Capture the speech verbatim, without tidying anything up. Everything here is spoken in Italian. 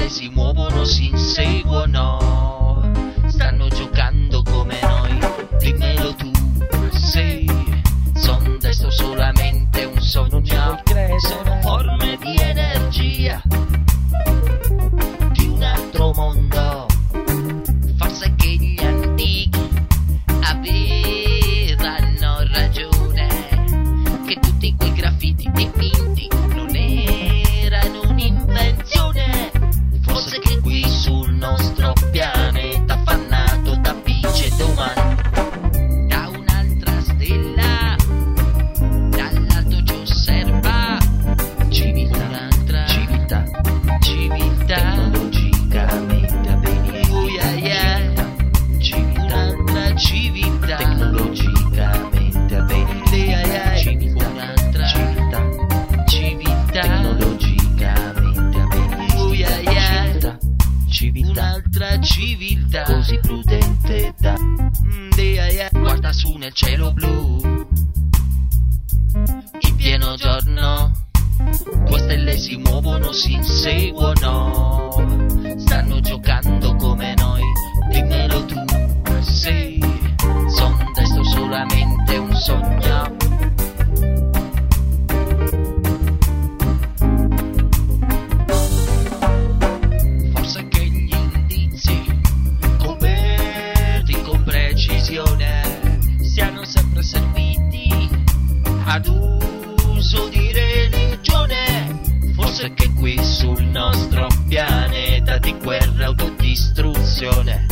stelle si muovono, si inseguono, stanno giocando come noi. Dimmelo tu, sì, son destro solamente un sogno, sono forme di energia di un altro mondo. Forse che gli antichi avevano ragione, che tutti quei graffiti dipinti non erano un'invenzione. Forse che qui sul nostro pianeta affannato da bici ed umani, da un'altra stella dall'alto ci osserva civiltà, un'altra civiltà, civiltà tecnologicamente avvenire. Oh yeah yeah, civiltà, un'altra civiltà tecnologicamente avvenire. Yeah yeah, civiltà, un'altra civiltà, civiltà tecnologicamente avvenire. Oh yeah yeah, civiltà, un'altra civiltà così prudente da mm, yeah yeah. Guarda su nel cielo blu, in pieno giorno, due stelle si muovono, si inseguono, stanno giocando come noi. Dimmelo tu, sì, son destro solamente un sogno. Forse che gli indizi, coperti con precisione, siano sempre serviti ad uso di religione. Forse che qui sul nostro pianeta di guerra e autodistruzione